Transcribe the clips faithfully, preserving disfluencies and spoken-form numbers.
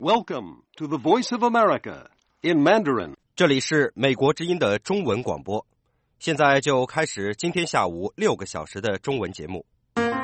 Welcome to the Voice of America in Mandarin. 这里是美国之音的中文广播，现在就开始今天下午六个小时的中文节目。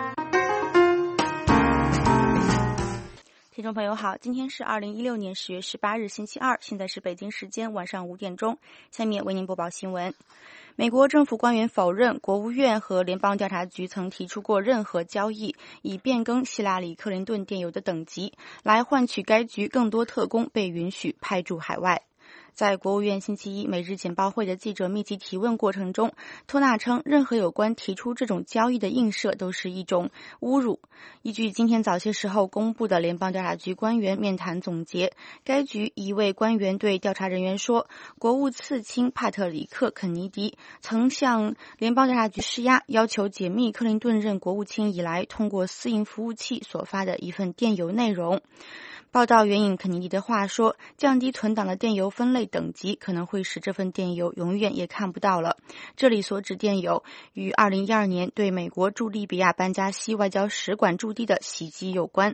听众朋友好，今天是二零一六年十月十八日星期二，现在是北京时间晚上五点钟。下面为您播报新闻。美国政府官员否认国务院和联邦调查局曾提出过任何交易，以变更希拉里·克林顿电邮的等级，来换取该局更多特工被允许派驻海外。在国务院星期一每日简报会的记者密集提问过程中，托纳称任何有关提出这种交易的映射都是一种侮辱。依据今天早些时候公布的联邦调查局官员面谈总结，该局一位官员对调查人员说，国务次卿帕特里克·肯尼迪曾向联邦调查局施压，要求解密克林顿任国务卿以来通过私营服务器所发的一份电邮内容。报道援引肯尼迪的话说，降低存档的电邮分类等级可能会使这份电邮永远也看不到了。这里所指电邮与二零一二年对美国驻利比亚班加西外交使馆驻地的袭击有关。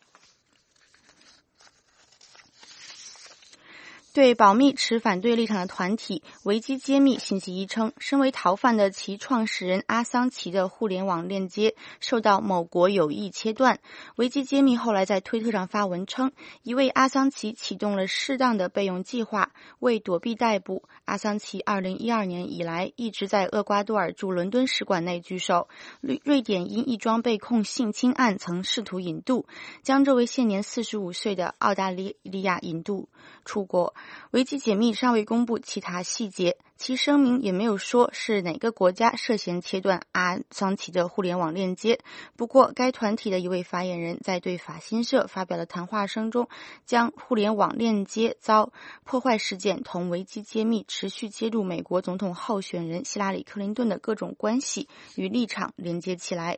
对保密持反对立场的团体维基揭秘星期一称，身为逃犯的其创始人阿桑奇的互联网链接受到某国有意切断。维基揭秘后来在推特上发文称，一位阿桑奇启动了适当的备用计划，为躲避逮捕。阿桑奇二零一二年以来一直在厄瓜多尔驻伦敦使馆内居首。瑞典因一桩被控性侵案曾试图引渡，将这位现年四十五岁的澳大利亚引渡出国。维基解密尚未公布其他细节，其声明也没有说是哪个国家涉嫌切断阿桑奇的互联网链接。不过该团体的一位发言人在对法新社发表的谈话声中，将互联网链接遭破坏事件同维基揭秘持续揭露美国总统候选人希拉里·克林顿的各种关系与立场连接起来。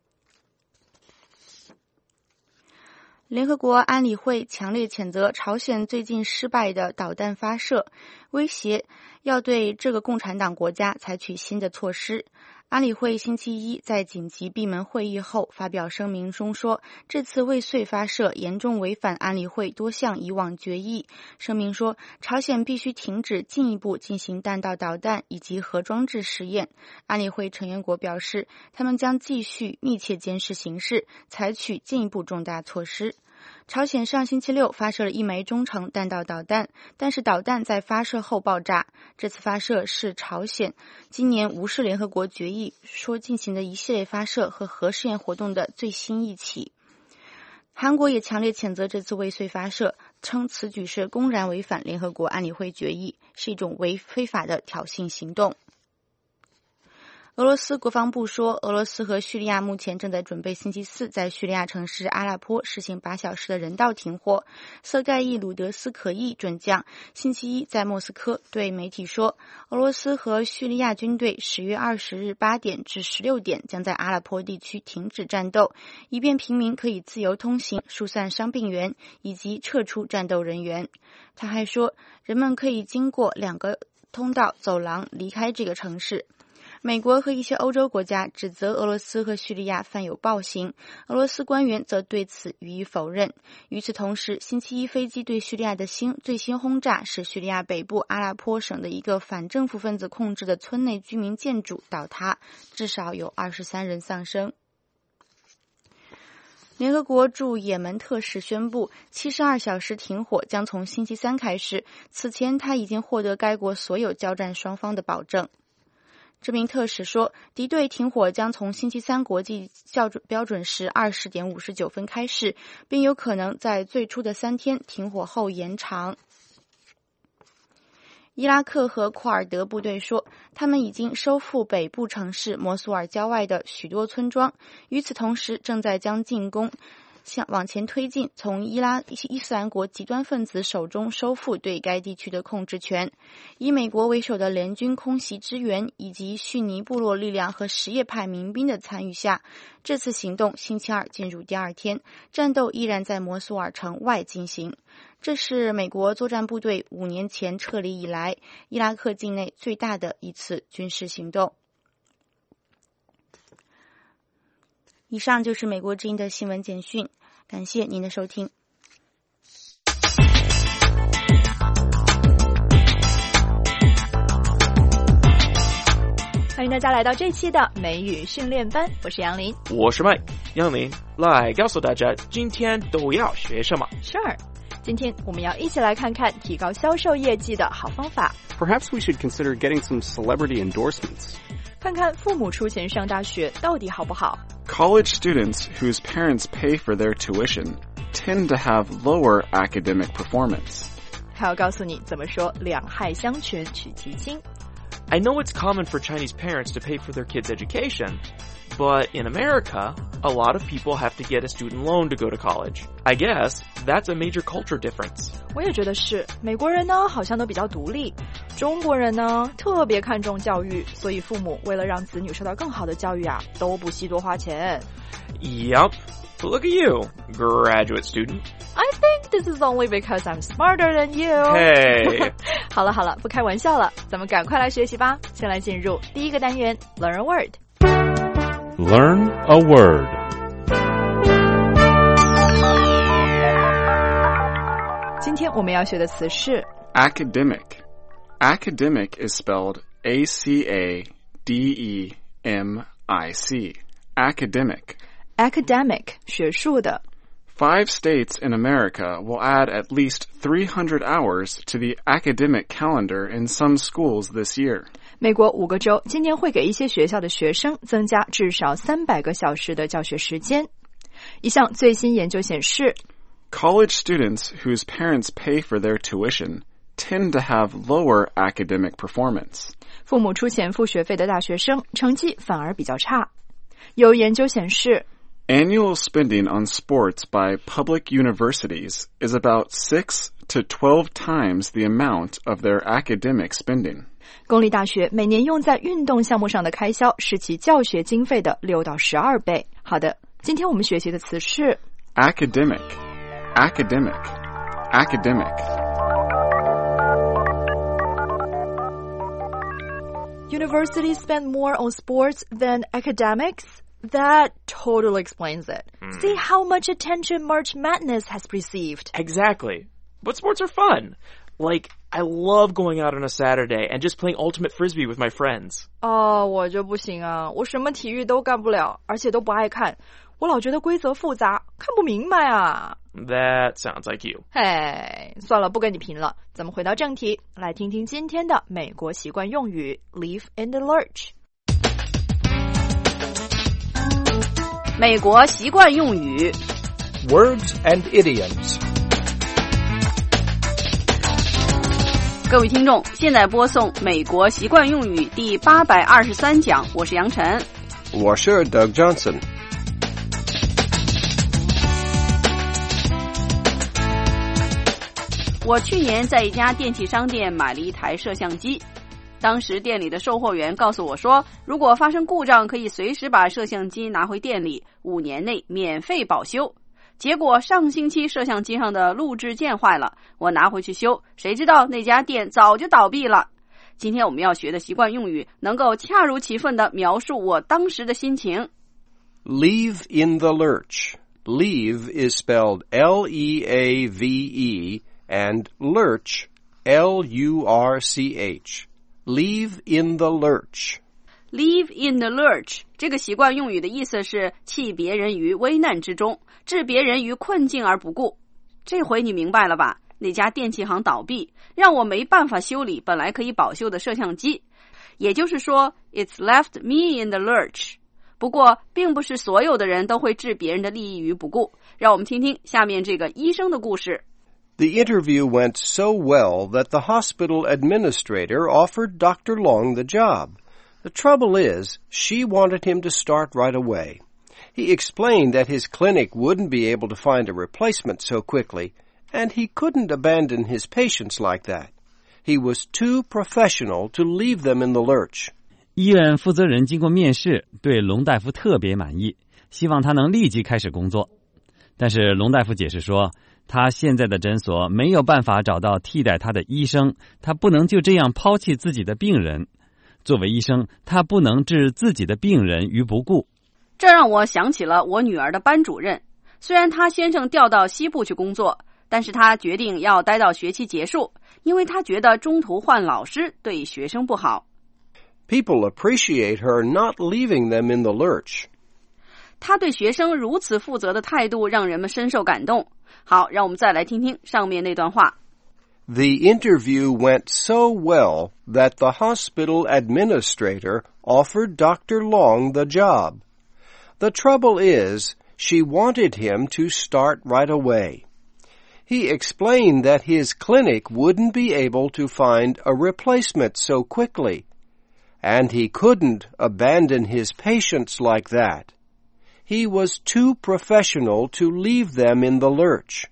联合国安理会强烈谴责朝鲜最近失败的导弹发射，威胁要对这个共产党国家采取新的措施。安理会星期一在紧急闭门会议后发表声明中说，这次未遂发射严重违反安理会多项以往决议。声明说，朝鲜必须停止进一步进行弹道导弹以及核装置实验。安理会成员国表示，他们将继续密切监视形势，采取进一步重大措施。朝鲜上星期六发射了一枚中程弹道导弹，但是导弹在发射后爆炸。这次发射是朝鲜今年无视联合国决议说进行的一系列发射和核试验活动的最新一起。韩国也强烈谴责这次未遂发射，称此举是公然违反联合国安理会决议，是一种违非法的挑衅行动。俄罗斯国防部说，俄罗斯和叙利亚目前正在准备星期四在叙利亚城市阿拉颇实行八小时的人道停火。瑟盖伊·鲁德斯可伊准将星期一在莫斯科对媒体说，俄罗斯和叙利亚军队十月二十日八点至十六点将在阿拉颇地区停止战斗，以便平民可以自由通行、疏散伤病员以及撤出战斗人员。他还说，人们可以经过两个通道走廊离开这个城市。美国和一些欧洲国家指责俄罗斯和叙利亚犯有暴行，俄罗斯官员则对此予以否认。与此同时，星期一飞机对叙利亚的新最新轰炸使叙利亚北部阿拉颇省的一个反政府分子控制的村内居民建筑倒塌，至少有二十三人丧生。联合国驻也门特使宣布，七十二小时停火将从星期三开始，此前他已经获得该国所有交战双方的保证。这名特使说，敌对停火将从星期三国际标准时二十点五十九分开始，并有可能在最初的三天停火后延长。伊拉克和库尔德部队说，他们已经收复北部城市摩苏尔郊外的许多村庄，与此同时正在将进攻向往前推进，从伊拉伊斯兰国极端分子手中收复对该地区的控制权。以美国为首的联军空袭支援以及逊尼部落力量和什叶派民兵的参与下，这次行动星期二进入第二天，战斗依然在摩苏尔城外进行。这是美国作战部队五年前撤离以来伊拉克境内最大的一次军事行动。以上就是美国之音的新闻简讯，感谢您的收听。 欢迎大家来到这期的美语训练班，我是杨林， 我是 Mike。杨林，来告诉大家今天都要学什么 Sure， 今天我们要一起来看看提高销售业绩的好方法。 Perhaps we should consider getting some celebrity endorsements. 看看父母出钱上大学到底好不好。 College students whose parents pay for their tuition tend to have lower academic performance. 还要告诉你怎么说两害相权取其轻。 I know it's common for Chinese parents to pay for their kids' education, but in America, a lot of people have to get a student loan to go to college. I guess that's a major culture difference. 我也觉得是，美国人呢好像都比较独立，中国人呢特别看重教育，所以父母为了让子女受到更好的教育啊，都不惜多花钱。 Yup. Look at you, graduate student. I think this is only because I'm smarter than you. Hey. 好了好了，不开玩笑了，咱们赶快来学习吧。先来进入第一个单元 Learn a word. Learn a word. 今天我们要学的词是 Academic. Academic is spelled A C A D E M I C. Academic. academic 学术的。 Five states in America will add at least three hundred hours to the academic calendar in some schools this year. 美国五个州今年会给一些学校的学生增加至少三百个小时的教学时间。一项最新研究显示 College students whose parents pay for their tuition tend to have lower academic performance. 父母出钱付学费的大学生成绩反而比较差。有研究显示 Annual spending on sports by public universities is about six to twelve times the amount of their academic spending. 公立大学每年用在运动项目上的开销是其教学经费的六到十二倍。好的，今天我们学习的词是 Academic, academic, academic. Universities spend more on sports than academics?That totally explains it. Mm. See how much attention March Madness has received. Exactly. But sports are fun. Like, I love going out on a Saturday and just playing ultimate frisbee with my friends. 哦，我就不行啊，我什么体育都干不了，而且都不爱看。我老觉得规则复杂，看不明白啊。 That sounds like you. 嘿，算了，不跟你贫了。咱们回到正题，来听听今天的美国习惯用语 Leave in the lurch。 美国习惯用语 Words and idioms. 各位听众，现在播送美国习惯用语第八百二十三讲，我是杨晨， 我是 Doug Johnson。 我去年在一家电器商店买了一台摄像机，当时店里的售货员告诉我说，如果发生故障可以随时把摄像机拿回店里，五年内免费保修。结果上星期摄像机上的录制键坏了，我拿回去修，谁知道那家店早就倒闭了。今天我们要学的习惯用语能够恰如其分地描述我当时的心情。 Leave in the lurch. Leave is spelled L E A V E and lurch L U R C H.Leave in the lurch. Leave in the lurch 这个习惯用语的意思是弃别人于危难之中，置别人于困境而不顾。这回你明白了吧？那家电器行倒闭，让我没办法修理本来可以保修的摄像机。也就是说 It's left me in the lurch. 不过并不是所有的人都会置别人的利益于不顾。让我们听听下面这个医生的故事。 The interview went so well that the hospital administrator offered Doctor Long the job. The trouble is, she wanted him to start right away. He explained that his clinic wouldn't be able to find a replacement so quickly, and he couldn't abandon his patients like that. He was too professional to leave them in the lurch. 医院负责人经过面试，对龙大夫特别满意，希望他能立即开始工作。但是龙大夫解释说，他现在的诊所没有办法找到替代他的医生，他不能就这样抛弃自己的病人。作为医生，他不能置自己的病人于不顾。 这让我想起了我女儿的班主任，虽然她先生调到西部去工作，但是她决定要待到学期结束，因为她觉得中途换老师对学生不好。 People appreciate her not leaving them in the lurch. 他对学生如此负责的态度让人们深受感动。好，让我们再来听听上面那段话。 The interview went so well that the hospital administrator offered Doctor Long the job. The trouble is, she wanted him to start right away. He explained that his clinic wouldn't be able to find a replacement so quickly, and he couldn't abandon his patients like that. He was too professional to leave them in the lurch.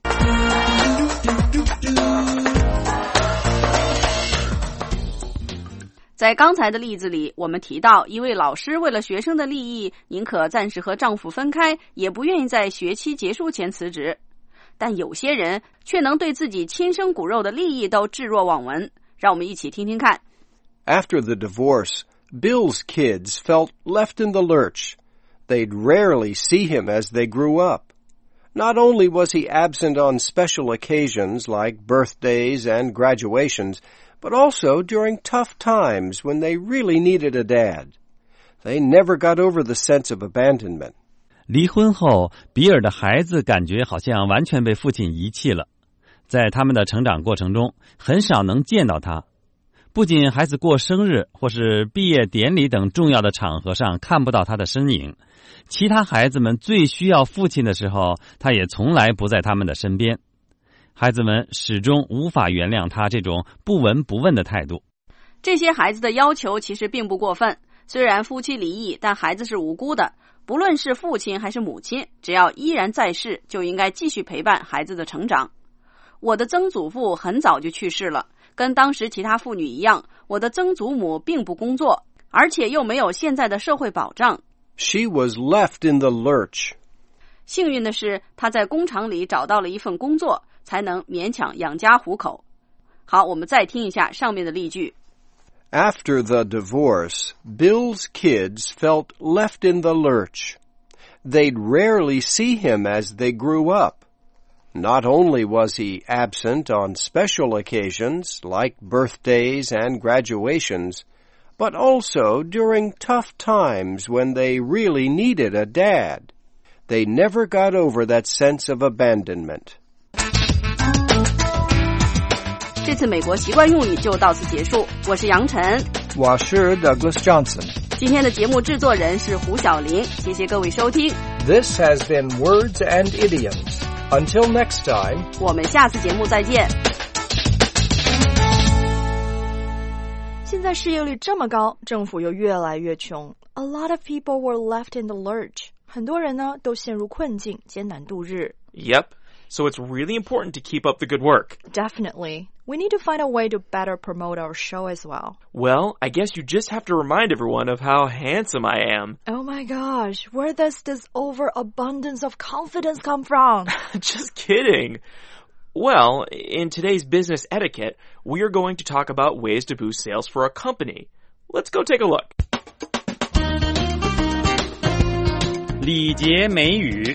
在刚才的例子里，我们提到一位老师为了学生的利益，宁可暂时和丈夫分开，也不愿意在学期结束前辞职。但有些人却能对自己亲生骨肉的利益都置若罔闻。让我们一起听听看。 After the divorce, Bill's kids felt left in the lurch. They'd rarely see him as they grew up. Not only was he absent on special occasions like birthdays and graduations, but also during tough times when they really needed a dad. They never got over the sense of abandonment. 离婚后，比尔的孩子感觉好像完全被父亲遗弃了。在他们的成长过程中，很少能见到他。不仅孩子过生日或是毕业典礼等重要的场合上看不到他的身影，其他孩子们最需要父亲的时候，他也从来不在他们的身边。孩子们始终无法原谅他这种不闻不问的态度。 这些孩子的要求其实并不过分，虽然夫妻离异，但孩子是无辜的。不论是父亲还是母亲，只要依然在世，就应该继续陪伴孩子的成长。我的曾祖父很早就去世了，跟当时其他妇女一样，我的曾祖母并不工作，而且又没有现在的社会保障。 She was left in the lurch. 幸运的是，她在工厂里找到了一份工作，才能勉强养家糊口。好，我们再听一下上面的例句。 After the divorce, Bill's kids felt left in the lurch. They'd rarely see him as they grew up. Not only was he absent on special occasions like birthdays and graduations, but also during tough times when they really needed a dad. They never got over that sense of abandonment. 这次美国习惯用语就到此结束。我是杨晨， 我是 Douglas Johnson。 今天的节目制作人是胡小玲，谢谢各位收听。 This has been Words and Idioms. Until next time, 我们下次节目再见。 现在失业率这么高，政府又越来越穷。A lot of people were left in the lurch. 很多人呢都陷入困境，艰难度日。 Yep. So it's really important to keep up the good work. Definitely. We need to find a way to better promote our show as well. Well, I guess you just have to remind everyone of how handsome I am. Oh my gosh, where does this overabundance of confidence come from? Just kidding. Well, in today's business etiquette, we are going to talk about ways to boost sales for a company. Let's go take a look. 礼节美语。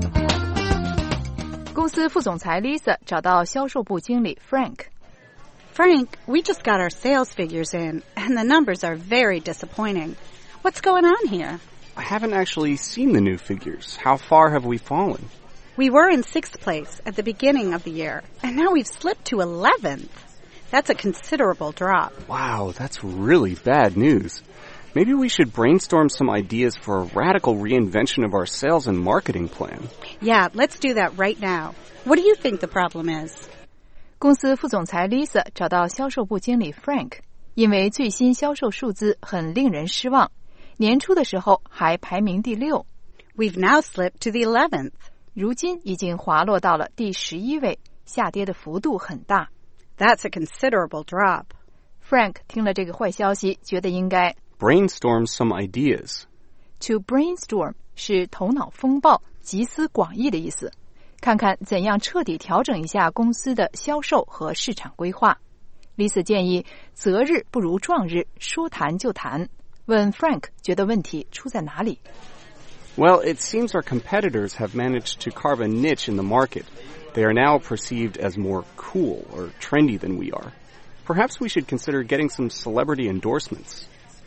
公司副总裁 Lisa 找到销售部经理 Frank。Frank, we just got our sales figures in, and the numbers are very disappointing. What's going on here? I haven't actually seen the new figures. How far have we fallen? We were in sixth place at the beginning of the year, and now we've slipped to eleventh. That's a considerable drop. Wow, that's really bad news. Maybe we should brainstorm some ideas for a radical reinvention of our sales and marketing plan. Yeah, let's do that right now. What do you think the problem is? 公司副总裁 Lisa 找到销售部经理 Frank， 因为最新销售数字很令人失望，年初的时候还排名第六。 We've now slipped to the eleventh. 如今已经滑落到了第十一位，下跌的幅度很大。 That's a considerable drop. Frank 听了这个坏消息，觉得应该 brainstorm some ideas. To brainstorm 是头脑风暴、集思广益的意思。看看怎样彻底调整一下公司的销售和市场规划。Lisa 建议择日不如撞日，说谈就谈。问 Frank 觉得问题出在哪里？ Well, it seems our competitors have managed to carve a niche in the market. They are now perceived as more cool or trendy than we are. Perhaps we should consider getting some celebrity endorsements.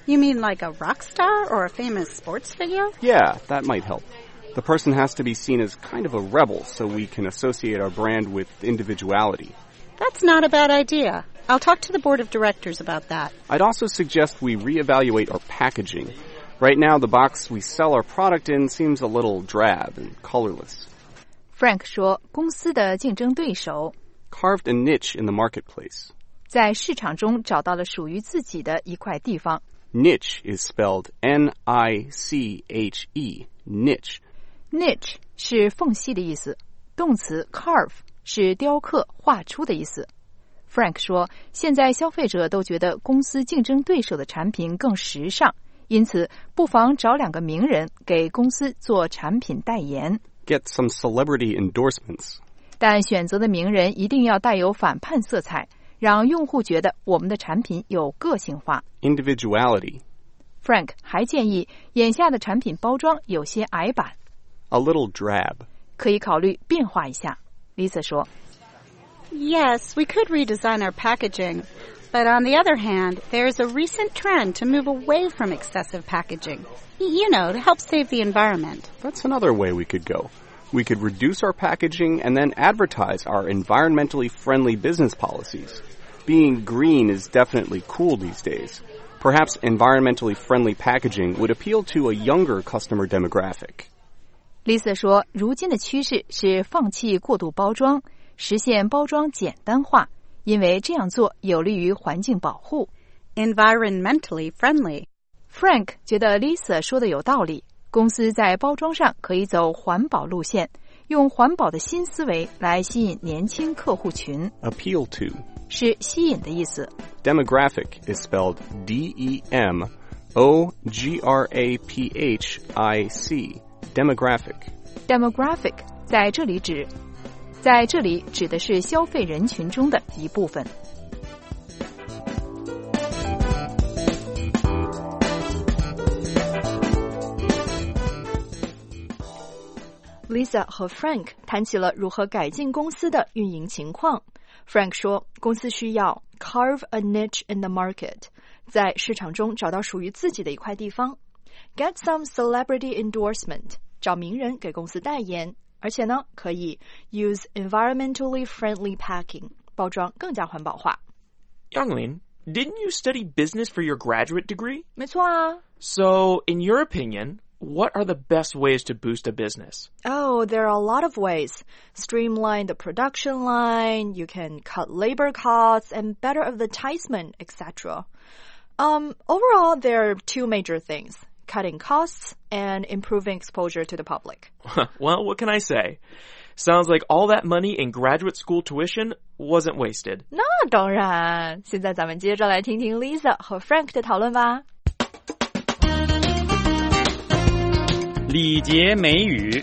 You mean like a rock star or a famous sports figure? Yeah, that might help. The person has to be seen as kind of a rebel so we can associate our brand with individuality. That's not a bad idea. I'll talk to the board of directors about that. I'd also suggest we reevaluate our packaging. Right now, the box we sell our product in seems a little drab and colorless. Frank 说，公司的竞争对手 carved a niche in the marketplace. 在市场中找到了属于自己的一块地方。 Niche is spelled N I C H E, niche. Niche 是缝隙的意思，动词 carve 是雕刻、画出的意思。Frank 说，现在消费者都觉得公司竞争对手的产品更时尚，因此不妨找两个名人给公司做产品代言。 Get some celebrity endorsements. 但选择的名人一定要带有反叛色彩，让用户觉得我们的产品有个性化。 Individuality. Frank 还建议，眼下的产品包装有些矮板。 A little drab. 可以考虑变化一下。Lisa 说。 Yes, we could redesign our packaging. But on the other hand, there's a recent trend to move away from excessive packaging. You know, to help save the environment. That's another way we could go. We could reduce our packaging and then advertise our environmentally friendly business policies. Being green is definitely cool these days. Perhaps environmentally friendly packaging would appeal to a younger customer demographic. Lisa 说，如今的趋势是放弃过度包装，实现包装简单化，因为这样做有利于环境保护。 Environmentally friendly. Frank 觉得 Lisa 说的有道理，公司在包装上可以走环保路线，用环保的新思维来吸引年轻客户群。 Appeal to 是吸引的意思。 Demographic is spelled D E M O G R A P H I C. Demographic. Demographic 在这里指，在这里指的是消费人群中的一部分。 Lisa 和 Frank 谈起了如何改进公司的运营情况。Frank 说，公司需要 carve a niche in the market， 在市场中找到属于自己的一块地方。Get some celebrity endorsement， 找名人给公司代言，而且呢，可以 use environmentally friendly packing， 包装更加环保化。 Youngling, didn't you study business for your graduate degree? 没错啊。 So, in your opinion, what are the best ways to boost a business? Oh, there are a lot of ways. Streamline the production line, you can cut labor costs, and better advertisement, et cetera. Um, overall, there are two major things, cutting costs and improving exposure to the public. Well, what can I say? Sounds like all that money in graduate school tuition wasn't wasted. 那当然，现在咱们接着来听听 Lisa 和 Frank 的讨论吧。 礼节美语。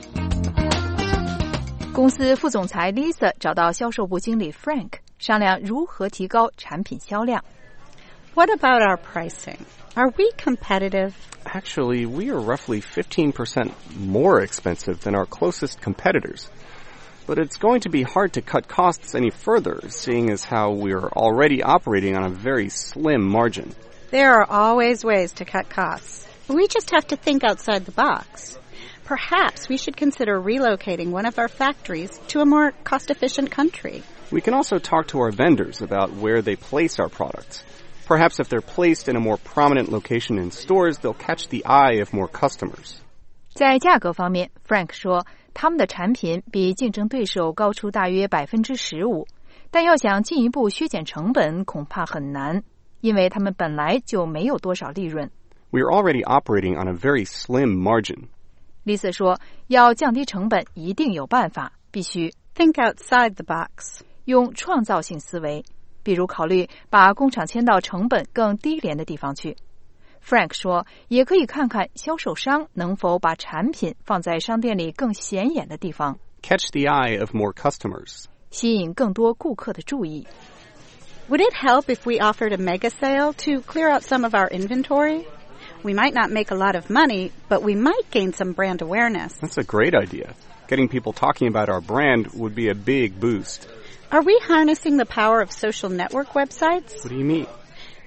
公司副总裁 Lisa 找到销售部经理 Frank 商量如何提高产品销量。 What about our pricing? Are we competitive? Actually, we are roughly fifteen percent more expensive than our closest competitors. But it's going to be hard to cut costs any further, seeing as how we're already operating on a very slim margin. There are always ways to cut costs. We just have to think outside the box. Perhaps we should consider relocating one of our factories to a more cost-efficient country. We can also talk to our vendors about where they place our products. Perhaps if they're placed in a more prominent location in stores, they'll catch the eye of more customers. 在价格方面 ，Frank 说，他们的产品比竞争对手高出大约百分之十五，但要想进一步削减成本，恐怕很难，因为他们本来就没有多少利润。 We are already operating on a very slim margin. Lisa 说，要降低成本，一定有办法，必须 think outside the box， 用创造性思维，比如考虑把工厂迁到成本更低廉的地方去。Frank 说，也可以看看销售商能否把产品放在商店里更显眼的地方 ，catch the eye of more customers， 吸引更多顾客的注意。 Would it help if we offered a mega sale to clear out some of our inventory? We might not make a lot of money, but we might gain some brand awareness. That's a great idea. Getting people talking about our brand would be a big boost. Are we harnessing the power of social network websites? What do you mean?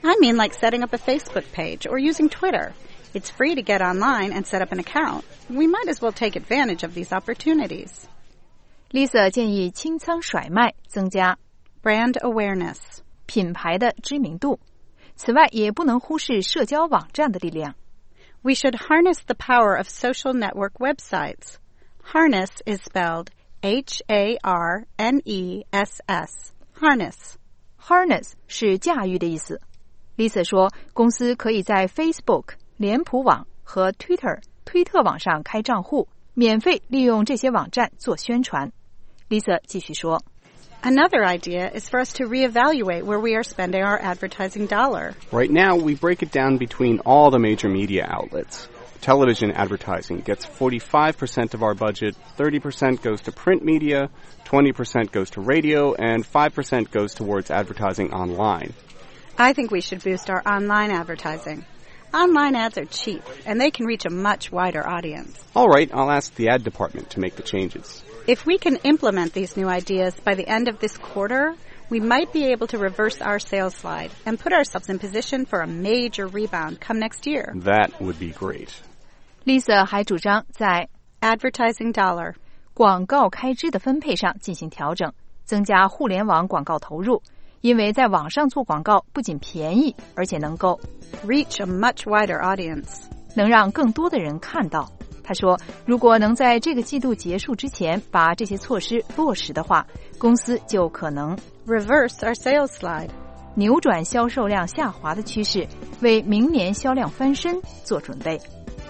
I mean like setting up a Facebook page or using Twitter. It's free to get online and set up an account. We might as well take advantage of these opportunities. Lisa 建议清仓甩卖，增加 brand awareness 品牌的知名度。此外，也不能忽视社交网站的力量。 We should harness the power of social network websites. Harness is spelled H A R N E S S. Harness. Harness 是驾驭的意思。Lisa 说，公司可以在 Facebook、脸谱网和 Twitter 推特网上开账户，免费利用这些网站做宣传。Lisa 继续说。 Another idea is for us to reevaluate where we are spending our advertising dollar. Right now, we break it down between all the major media outlets. Television advertising gets forty-five percent of our budget, thirty percent goes to print media, twenty percent goes to radio, and five percent goes towards advertising online. I think we should boost our online advertising. Online ads are cheap, and they can reach a much wider audience. All right, I'll ask the ad department to make the changes. If we can implement these new ideas by the end of this quarter, we might be able to reverse our sales slide and put ourselves in position for a major rebound come next year. That would be great. Lisa 还主张在 advertising dollar 广告开支的分配上进行调整，增加互联网广告投入，因为在网上做广告不仅便宜，而且能够 reach a much wider audience 能让更多的人看到。他说，如果能在这个季度结束之前把这些措施落实的话，公司就可能 reverse our sales slide 扭转销售量下滑的趋势，为明年销量翻身做准备。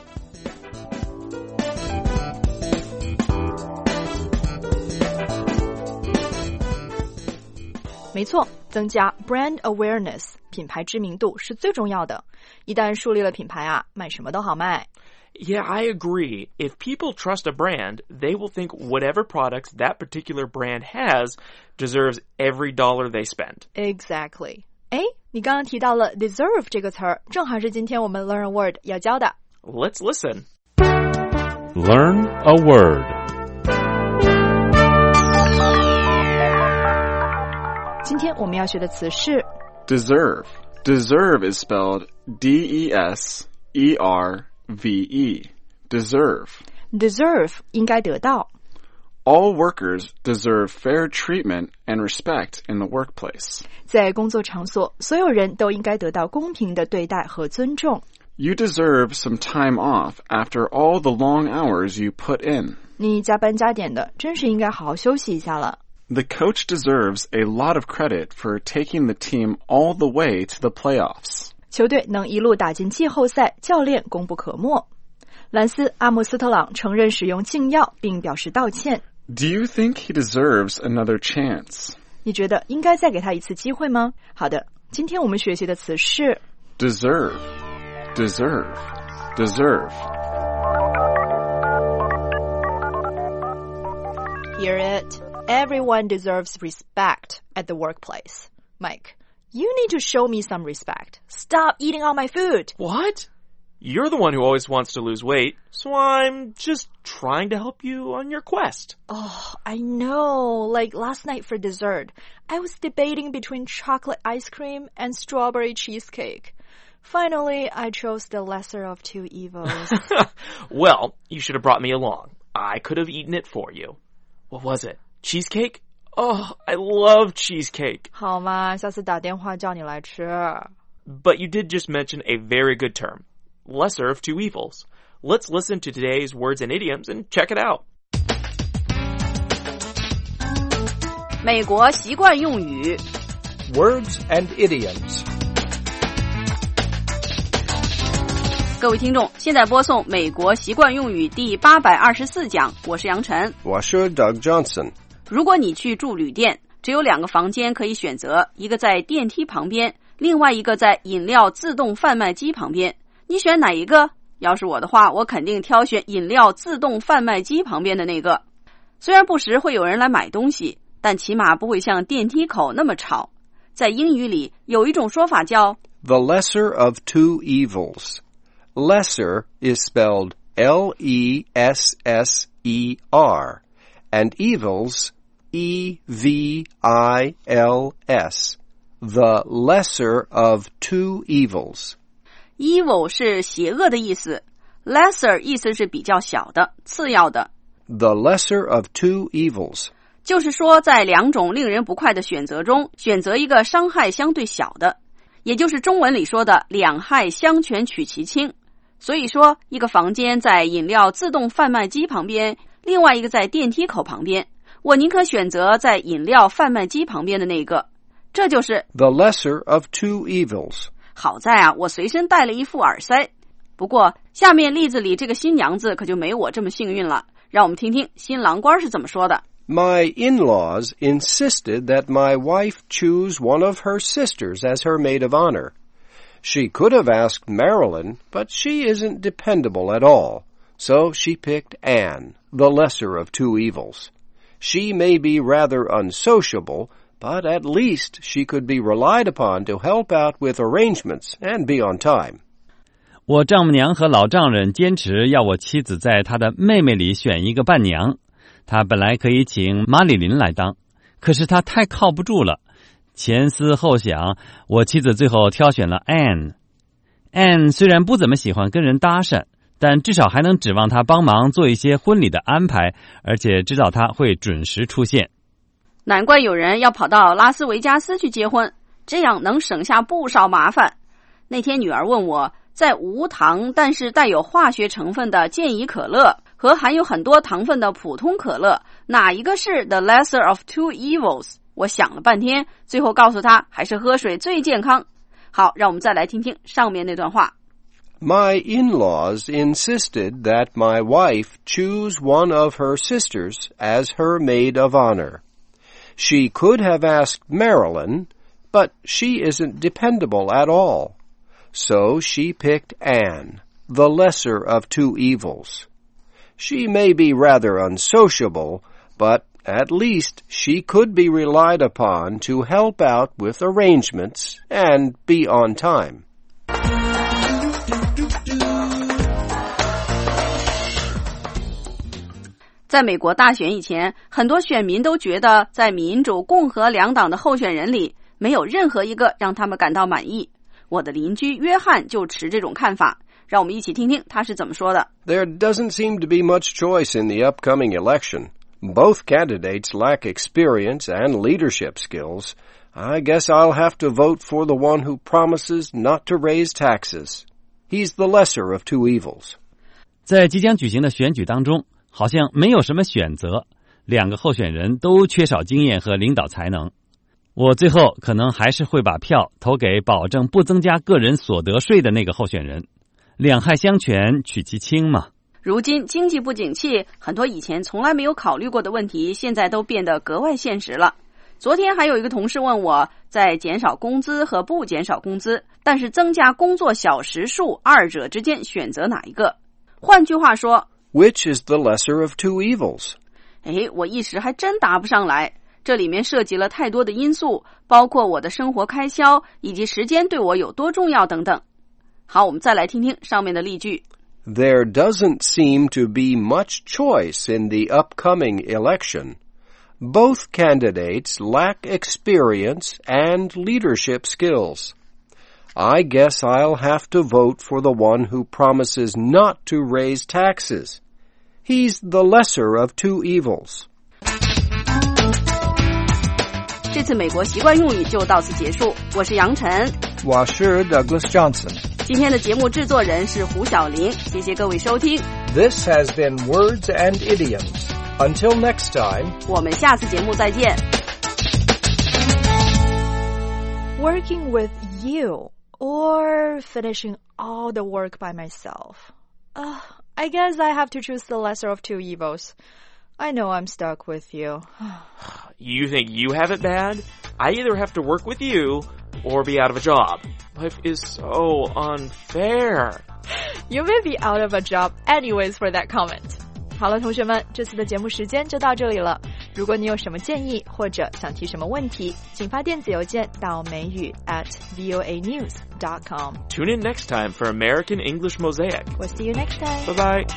没错，增加 brand awareness 品牌知名度是最重要的。一旦树立了品牌啊，卖什么都好卖。 Yeah, I agree. If people trust a brand, they will think whatever products that particular brand has deserves every dollar they spend. Exactly. 诶，你刚刚提到了 deserve 这个词儿，正好是今天我们 Learn a Word 要教的。 Let's listen. Learn a word. 今天我们要学的词是 deserve. Deserve is spelled D E S E R V E. Deserve. Deserve 应该得到。 All workers deserve fair treatment and respect in the workplace. 在工作场所，所有人都应该得到公平的对待和尊重。 You deserve some time off after all the long hours you put in. 你加班加点的，真是应该好好休息一下了。 The coach deserves a lot of credit for taking the team all the way to the playoffs. 球队能一路打进季后赛，教练功不可没。兰斯·阿姆斯特朗承认使用禁药，并表示道歉。 Do you think he deserves another chance? 你觉得应该再给他一次机会吗？好的，今天我们学习的词是 deserve, deserve, deserve. Hear it. Everyone deserves respect at the workplace. Mike, you need to show me some respect. Stop eating all my food. What? You're the one who always wants to lose weight, so I'm just trying to help you on your quest. Oh, I know. Like last night for dessert, I was debating between chocolate ice cream and strawberry cheesecake. Finally, I chose the lesser of two evils. Well, you should have brought me along. I could have eaten it for you. What was it? Cheesecake? Oh, I love cheesecake. 好嘛，下次打电话叫你来吃。 But you did just mention a very good term. Lesser of two evils. Let's listen to today's words and idioms and check it out. 美国习惯用语 Words and idioms. 各位听众，现在播送美国习惯用语第八百二十四讲，我是杨晨， 我是 Doug Johnson。 如果你去住旅店，只有两个房间可以选择，一个在电梯旁边，另外一个在饮料自动贩卖机旁边。你选哪一个？要是我的话，我肯定挑选饮料自动贩卖机旁边的那个。虽然不时会有人来买东西，但起码不会像电梯口那么吵。在英语里有一种说法叫 The lesser of two evils. Lesser is spelled L E S S E R, and evils E V I L S. The lesser of two evils. Evil 是邪恶的意思， lesser 意思是比较小的、次要的。 The lesser of two evils. 就是说在两种令人不快的选择中，选择一个伤害相对小的，也就是中文里说的两害相权取其轻。所以说，一个房间在饮料自动贩卖机旁边，另外一个在电梯口旁边，我宁可选择在饮料贩卖机旁边的那个。这就是 The lesser of two evils. 好在啊，我随身带了一副耳塞。不过下面例子里这个新娘子可就没我这么幸运了，让我们听听新郎官是怎么说的。 My in-laws insisted that my wife choose one of her sisters as her maid of honor. She could have asked Marilyn, but she isn't dependable at all. So she picked Anne, the lesser of two evils. She may be rather unsociable, but at least she could be relied upon to help out with arrangements and be on time. 我丈母娘和老丈人坚持要我妻子在她的妹妹里选一个伴娘。她本来可以请马里琳来当，可是她太靠不住了。前思后想，我妻子最后挑选了 Anne。Anne 虽然不怎么喜欢跟人搭讪，但至少还能指望她帮忙做一些婚礼的安排，而且知道她会准时出现。 难怪有人要跑到拉斯维加斯去结婚，这样能省下不少麻烦。那天女儿问我，在无糖但是带有化学成分的健怡可乐和含有很多糖分的普通可乐，哪一个是 the lesser of two evils？ 我想了半天，最后告诉她还是喝水最健康。好，让我们再来听听上面那段话。 My in-laws insisted that my wife choose one of her sisters as her maid of honor. She could have asked Marilyn, but she isn't dependable at all. So she picked Anne, the lesser of two evils. She may be rather unsociable, but at least she could be relied upon to help out with arrangements and be on time. 在美国大选以前，很多选民都觉得在民主、共和两党的候选人里，没有任何一个让他们感到满意。我的邻居约翰就持这种看法，让我们一起听听他是怎么说的。 There doesn't seem to be much choice in the upcoming election. Both candidates lack experience and leadership skills. I guess I'll have to vote for the one who promises not to raise taxes. He's the lesser of two evils. 在即将举行的选举当中，好像没有什么选择，两个候选人都缺少经验和领导才能。我最后可能还是会把票投给保证不增加个人所得税的那个候选人。两害相权取其轻嘛。 如今经济不景气，很多以前从来没有考虑过的问题，现在都变得格外现实了。昨天还有一个同事问我，在减少工资和不减少工资，但是增加工作小时数，二者之间选择哪一个？换句话说 Which is the lesser of two evils? 诶，我一时还真答不上来。这里面涉及了太多的因素，包括我的生活开销，以及时间对我有多重要等等。好，我们再来听听上面的例句。 There doesn't seem to be much choice in the upcoming election. Both candidates lack experience and leadership skills. I guess I'll have to vote for the one who promises not to raise taxes. He's the lesser of two evils. 这次美国习惯用语就到此结束。我是杨晨， 我是 Douglas Johnson。 今天的节目制作人是胡小玲，谢谢各位收听。 This has been Words and Idioms. Until next time, 我们下次节目再见。 Working with you or finishing all the work by myself. Uh, I guess I have to choose the lesser of two evils. I know I'm stuck with you. You think you have it bad? I either have to work with you or be out of a job. Life is so unfair. You may be out of a job anyways for that comment. 好了，同学们，这次的节目时间就到这里了。如果你有什么建议或者想提什么问题，请发电子邮件到美语 at voa news dot com. Tune in next time for American English Mosaic. We'll see you next time. Bye-bye.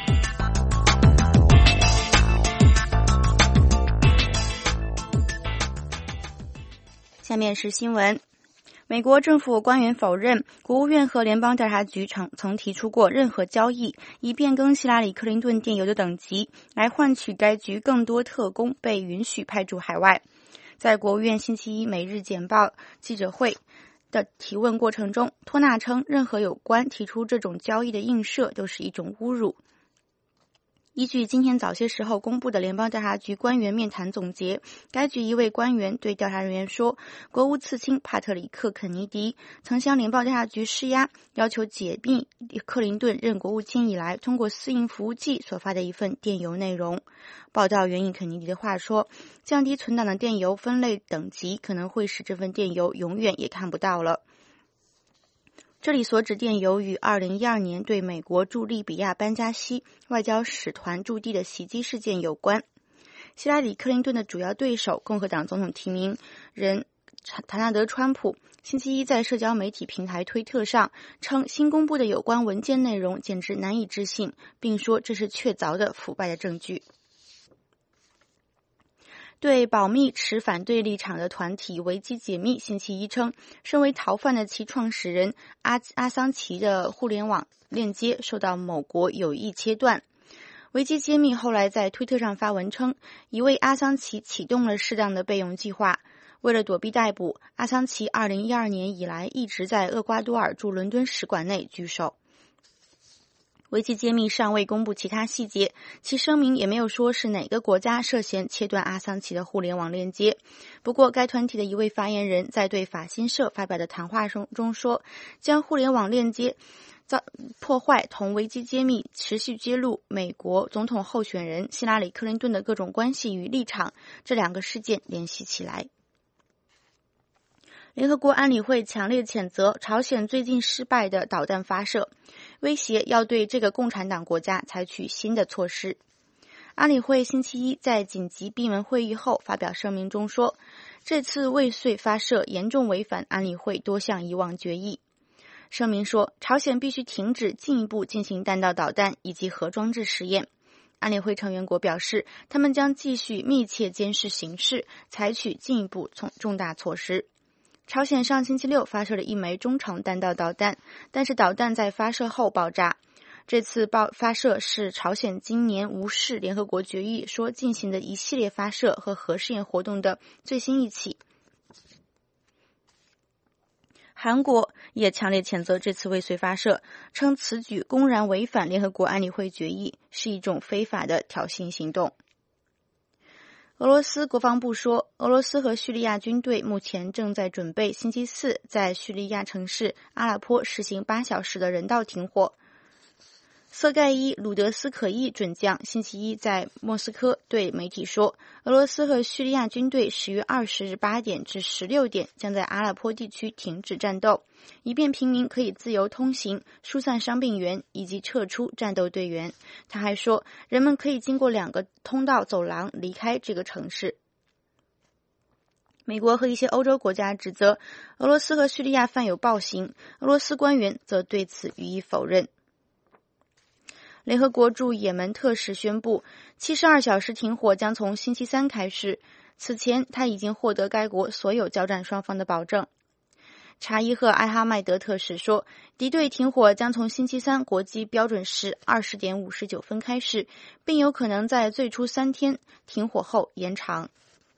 下面是新闻。 美国政府官员否认，国务院和联邦调查局曾提出过任何交易，以变更希拉里·克林顿电邮的等级，来换取该局更多特工被允许派驻海外。在国务院星期一每日简报记者会的提问过程中，托纳称，任何有关提出这种交易的映射都是一种侮辱。依据今天早些时候公布的联邦调查局官员面谈总结，该局一位官员对调查人员说，国务次卿帕特里克·肯尼迪曾向联邦调查局施压，要求解密克林顿任国务卿以来通过私营服务器所发的一份电邮内容。报道援引肯尼迪的话说，降低存档的电邮分类等级可能会使这份电邮永远也看不到了。这里所指电邮与二零一二年对美国驻利比亚班加西外交使团驻地的袭击事件有关。希拉里·克林顿的主要对手共和党总统提名人唐纳德·川普星期一在社交媒体平台推特上称，新公布的有关文件内容简直难以置信，并说这是确凿的腐败的证据。对保密持反对立场的团体维基解密星期一称，身为逃犯的其创始人阿阿桑奇的互联网链接受到某国有意切断。维基揭秘后来在推特上发文称，一位阿桑奇启动了适当的备用计划。为了躲避逮捕，阿桑奇二零一二年以来一直在厄瓜多尔驻伦敦使馆内居守。维基揭秘尚未公布其他细节，其声明也没有说是哪个国家涉嫌切断阿桑奇的互联网链接。不过该团体的一位发言人在对法新社发表的谈话中说，将互联网链接造破坏同维基揭秘持续揭露美国总统候选人希拉里·克林顿的各种关系与立场这两个事件联系起来。联合国安理会强烈谴责朝鲜最近失败的导弹发射，威胁要对这个共产党国家采取新的措施。安理会星期一在紧急闭门会议后发表声明中说，这次未遂发射严重违反安理会多项以往决议。声明说，朝鲜必须停止进一步进行弹道导弹以及核装置实验。安理会成员国表示，他们将继续密切监视形势，采取进一步重大措施。朝鲜上星期六发射了一枚中程弹道导弹，但是导弹在发射后爆炸。这次爆发射是朝鲜今年无视联合国决议说进行的一系列发射和核试验活动的最新一起。韩国也强烈谴责这次未遂发射，称此举公然违反联合国安理会决议，是一种非法的挑衅行动。俄罗斯国防部说，俄罗斯和叙利亚军队目前正在准备星期四在叙利亚城市阿勒颇实行八小时的人道停火。瑟盖伊·鲁德斯可伊准将星期一在莫斯科对媒体说，俄罗斯和叙利亚军队始于二十日八点至十六点将在阿勒颇地区停止战斗，以便平民可以自由通行、疏散伤病员以及撤出战斗队员。他还说，人们可以经过两个通道走廊离开这个城市。美国和一些欧洲国家指责俄罗斯和叙利亚犯有暴行，俄罗斯官员则对此予以否认。联合国驻也门特使宣布，七十二小时停火将从星期三开始。此前，他已经获得该国所有交战双方的保证。查伊赫·艾哈迈德特使说，敌对停火将从星期三国际标准时二十点五十九分开始，并有可能在最初三天停火后延长。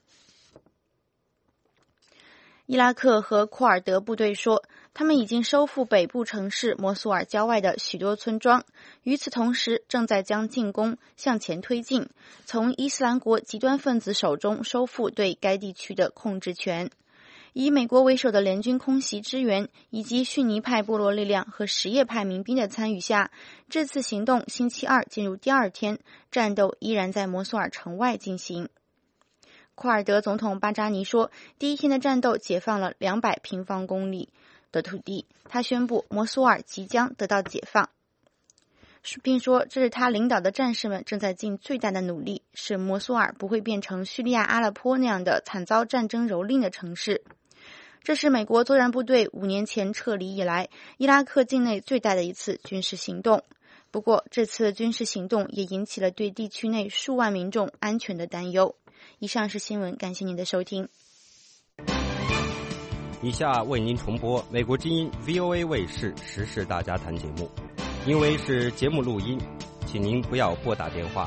伊拉克和库尔德部队说，他们已经收复北部城市摩苏尔郊外的许多村庄，与此同时正在将进攻向前推进，从伊斯兰国极端分子手中收复对该地区的控制权。以美国为首的联军空袭支援，以及逊尼派部落力量和什叶派民兵的参与下，这次行动星期二进入第二天，战斗依然在摩苏尔城外进行。库尔德总统巴扎尼说，第一天的战斗解放了两百平方公里的土地，他宣布摩苏尔即将得到解放，并说这是他领导的战士们正在尽最大的努力，使摩苏尔不会变成叙利亚阿勒颇那样的惨遭战争蹂躏的城市。这是美国作战部队五年前撤离以来伊拉克境内最大的一次军事行动。不过这次军事行动也引起了对地区内数万民众安全的担忧。以上是新闻，感谢您的收听。 以下为您重播美国之音 V O A 卫视时事大家谈节目，因为是节目录音，请您不要拨打电话。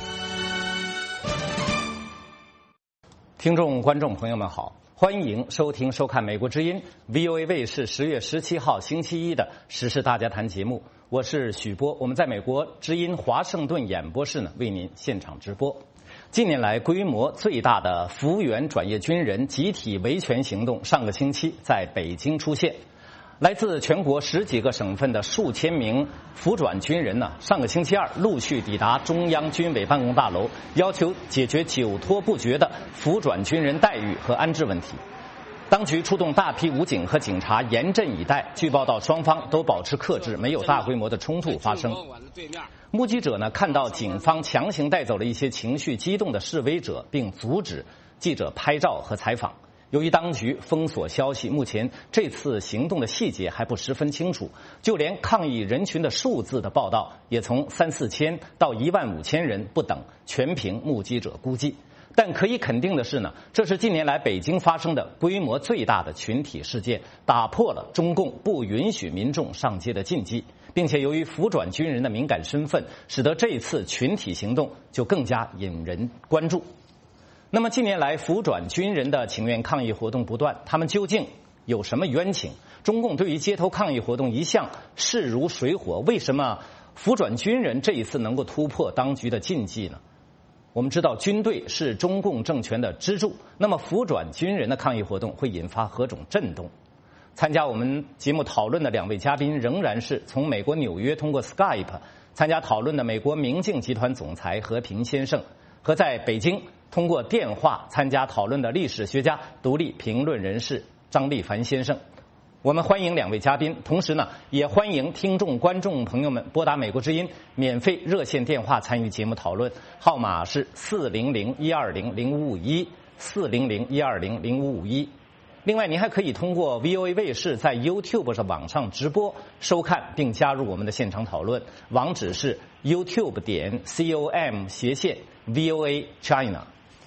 听众观众朋友们好，欢迎收听收看美国之音 V O A 卫视十月十七号星期一的时事大家谈节目，我是许波，我们在美国之音华盛顿演播室呢为您现场直播。近年来规模最大的服务员转业军人集体维权行动上个星期在北京出现，来自全国十几个省份的数千名服转军人呢，上个星期二陆续抵达中央军委办公大楼，要求解决久拖不决的服转军人待遇和安置问题。当局出动大批武警和警察严阵以待，据报道双方都保持克制，没有大规模的冲突发生。目击者呢看到警方强行带走了一些情绪激动的示威者，并阻止记者拍照和采访。由于当局封锁消息，目前这次行动的细节还不十分清楚，就连抗议人群的数字的报道也从三四千到一万五千人不等，全凭目击者估计。但可以肯定的是呢，这是近年来北京发生的规模最大的群体事件，打破了中共不允许民众上街的禁忌，并且由于服转军人的敏感身份，使得这次群体行动就更加引人关注。那么近年来服转军人的请愿抗议活动不断，他们究竟有什么冤情？中共对于街头抗议活动一向势如水火，为什么服转军人这一次能够突破当局的禁忌呢？我们知道军队是中共政权的支柱，那么服转军人的抗议活动会引发何种震动？参加我们节目讨论的两位嘉宾仍然是从美国纽约通过 Skype 参加讨论的美国明镜集团总裁何平先生，和在北京通过电话参加讨论的历史学家、独立评论人士张立凡先生。我们欢迎两位嘉宾，同时呢，也欢迎听众、观众朋友们拨打美国之音免费热线电话参与节目讨论，号码是四零零一二零零五五一四零零一二零零五五一。另外，您还可以通过 V O A 卫视在 YouTube 上网上直播收看，并加入我们的现场讨论，网址是 YouTube 点 com 斜线 V O A China。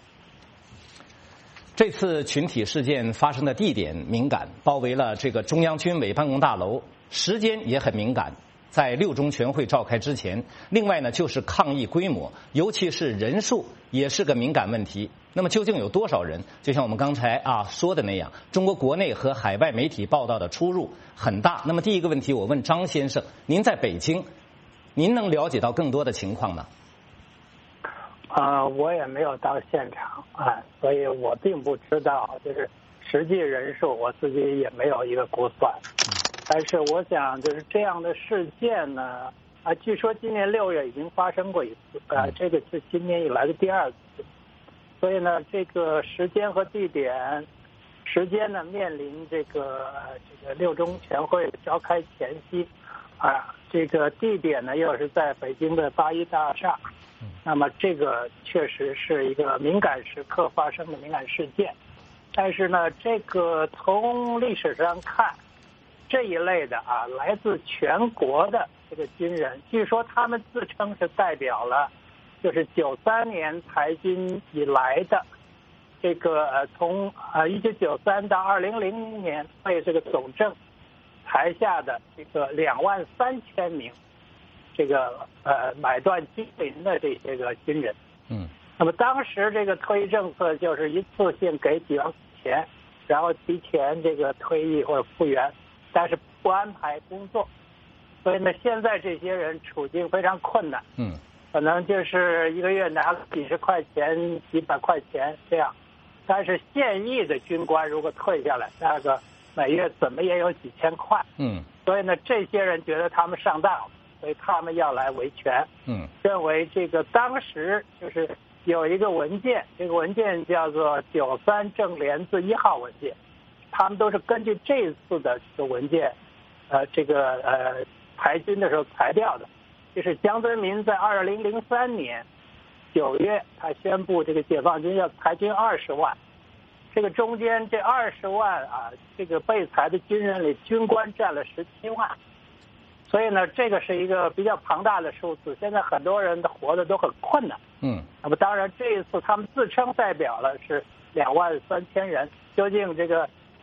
这次群体事件发生的地点敏感，包围了这个中央军委办公大楼，时间也很敏感，在六中全会召开之前。另外呢，就是抗议规模，尤其是人数也是个敏感问题。那么究竟有多少人？就像我们刚才啊说的那样，中国国内和海外媒体报道的出入很大。那么第一个问题，我问张先生，您在北京，您能了解到更多的情况吗？ 啊、呃，我也没有到现场啊，所以我并不知道，就是实际人数，我自己也没有一个估算。但是我想，就是这样的事件呢，啊，据说今年六月已经发生过一次，啊，这个是今年以来的第二次。所以呢，这个时间和地点，时间呢面临这个这个六中全会召开前夕，啊，这个地点呢又是在北京的八一大厦。那么这个确实是一个敏感时刻发生的敏感事件，但是呢，这个从历史上看，这一类的啊，来自全国的这个军人，据说他们自称是代表了，就是九三年台军以来的这个呃，从呃一九九三到二零零零年为这个总政台下的这个两万三千名。这个呃买断金陵的这些个军人，嗯，那么当时这个退役政策就是一次性给几万钱，然后提前这个退役或者复员，但是不安排工作，所以呢，现在这些人处境非常困难，嗯，可能就是一个月拿几十块钱、几百块钱这样，但是现役的军官如果退下来，那个每月怎么也有几千块，嗯，所以呢，这些人觉得他们上当了。所以他们要来维权，嗯，认为这个当时就是有一个文件，这个文件叫做九三正联字一号文件，他们都是根据这次的这个文件，呃，这个呃裁军的时候裁掉的，就是江泽民在二零零三年九月，他宣布这个解放军要裁军二十万，这个中间这二十万啊，这个被裁的军人里，军官占了十七万。所以呢，这个是一个比较庞大的数字。现在很多人的活得都很困难。嗯。那么当然，这一次他们自称代表了是两万三千人，究竟这个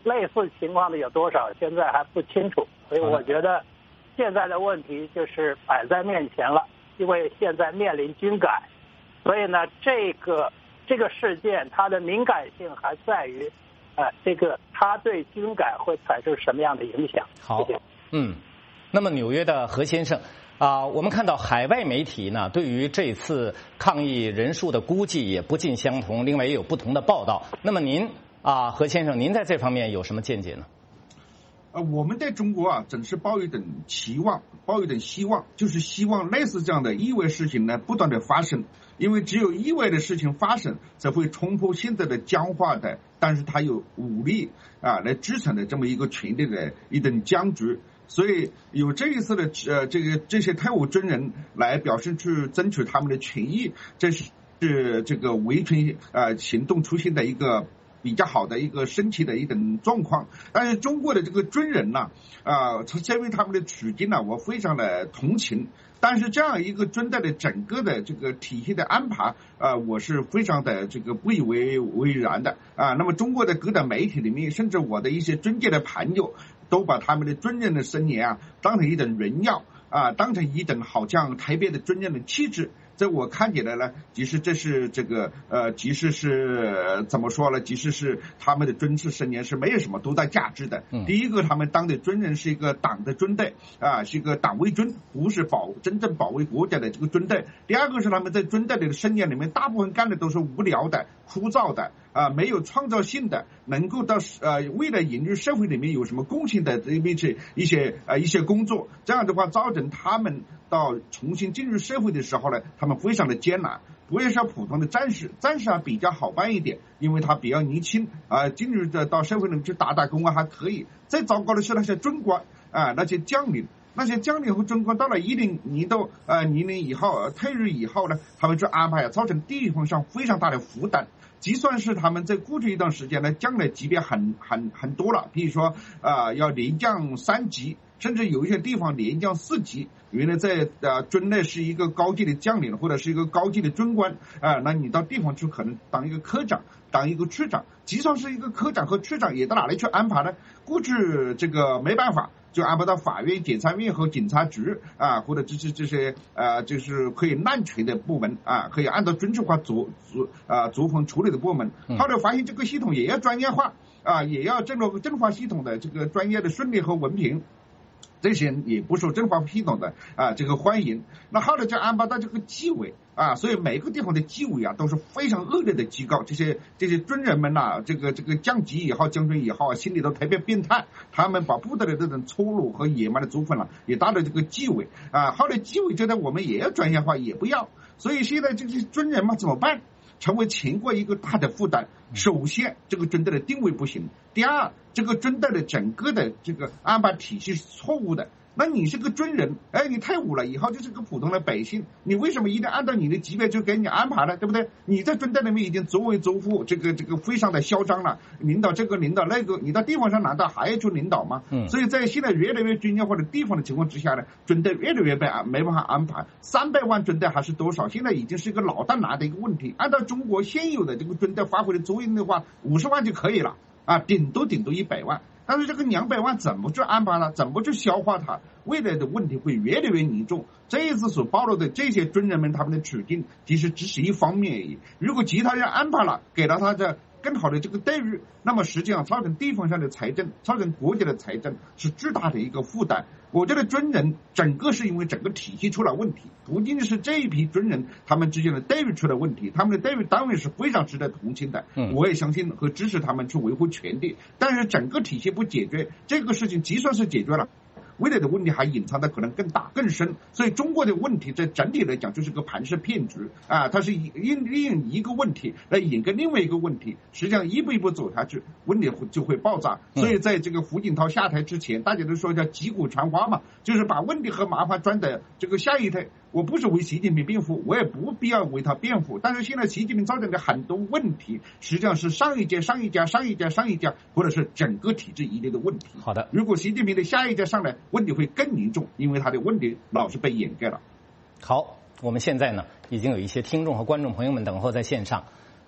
类似情况的有多少，现在还不清楚。所以我觉得现在的问题就是摆在面前了，因为现在面临军改，所以呢，这个这个事件它的敏感性还在于，呃，这个它对军改会产生什么样的影响？ 好，谢谢。嗯，那么纽约的何先生啊、呃，我们看到海外媒体呢，对于这次抗议人数的估计也不尽相同，另外也有不同的报道。那么您啊、呃，何先生，您在这方面有什么见解呢？ 呃，我们在中国啊，总是抱一种期望，抱一种希望，就是希望类似这样的意外事情呢不断的发生，因为只有意外的事情发生，才会冲破现在的僵化的，但是它有武力啊来支撑的这么一个权力的一种僵局。所以有这一次的呃这个这些退伍军人来表示去争取他们的权益，这是是这个维权呃行动出现的一个比较好的一个神奇的一种状况。但是中国的这个军人呢，啊、呃，针对他们的处境呢，我非常的同情。但是这样一个军队的整个的这个体系的安排，啊、呃，我是非常的这个不以为为然的啊。那么中国的各大媒体里面，甚至我的一些军界的朋友，都把他们的军人的生涯啊当成一种荣耀啊，当成一种好像特别的军人的气质。在我看起来呢，即使这是这个呃，即使是怎么说呢？即使是他们的军事生涯是没有什么多大价值的。嗯、第一个，他们当的军人是一个党的军队啊，是一个党卫军，不是保真正保卫国家的这个军队。第二个是他们在军队的生涯里面，大部分干的都是无聊的、枯燥的啊，没有创造性的，能够到呃为了引入社会里面有什么贡献的这一些一些呃一些工作。这样的话，造成他们到重新进入社会的时候呢，他们非常的艰难。不会像普通的战士，战士啊比较好办一点，因为他比较年轻啊，进入的到社会里面去打打工啊还可以。最糟糕的是那些军官啊，那些将领，那些将领和军官到了一定年度呃年龄以后，退役以后呢，他们去安排啊，造成地方上非常大的负担。就算是他们在过去一段时间呢，降的级别很很很多了，比如说啊、呃、要连降三级。甚至有一些地方连降四级，原来在呃军内是一个高级的将领或者是一个高级的军官啊、呃，那你到地方去可能当一个科长，当一个处长，就算是一个科长和处长，也到哪里去安排呢？过去这个没办法，就安排到法院、检察院和警察局啊，或者这些这些呃就是可以滥权的部门啊，可以按照军事化作作啊作风处理的部门。后来发现这个系统也要专业化啊，也要这个政法系统的这个专业的训练和文凭。这些也不受政法系统的啊这个欢迎，那后来就安排到这个纪委啊，所以每个地方的纪委啊都是非常恶劣的机构。这些这些军人们呐、啊，这个这个将级也好，将军也好，心里都特别变态，他们把部队的这种粗鲁和野蛮的作风了、啊，也到了这个纪委啊。后来纪委觉得我们也要专业化，也不要，所以现在这些军人嘛怎么办？成为全国一个大的负担。首先，这个军队的定位不行；第二，这个军队的整个的这个安排体系是错误的。那你是个军人，哎，你退伍了以后就是个普通的百姓，你为什么一定按照你的级别就给你安排了，对不对？你在军队里面已经作威作福，这个这个非常的嚣张了，领导这个领导那个，你到地方上难道还要去领导吗？嗯，所以在现在越来越军业化的地方的情况之下呢，军队越来越被没办法安排。三百万军队还是多少？现在已经是一个老大难的一个问题。按照中国现有的这个军队发挥的作用的话，五十万就可以了啊，顶多顶多一百万。但是这个两百万怎么去安排呢？怎么去消化它？未来的问题会越来越严重。这一次所暴露的这些军人们他们的处境，其实只是一方面而已。如果其他人安排了，给了他的更好的这个待遇，那么实际上造成地方上的财政，造成国家的财政是巨大的一个负担。我觉得军人整个是因为整个体系出了问题，不仅是这一批军人他们之间的待遇出了问题，他们的待遇单位是非常值得同情的。嗯，我也相信和支持他们去维护权利，但是整个体系不解决这个事情，就算是解决了，未来的问题还隐藏的可能更大更深。所以中国的问题在整体来讲就是个盘式骗局啊，它是利用一个问题来掩盖另外一个问题，实际上一步一步走下去，问题就会爆炸。所以在这个胡锦涛下台之前，大家都说叫击鼓传花嘛，就是把问题和麻烦转到这个下一代。我不是为习近平辩护，我也不必要为他辩护，但是现在习近平造成的很多问题，实际上是上一届、上一届、上一届、上一届，或者是整个体制一类的问题。 好的， 如果习近平的下一届上来，问题会更严重，因为他的问题老是被掩盖了。 好，我们现在呢，已经有一些听众和观众朋友们等候在线上。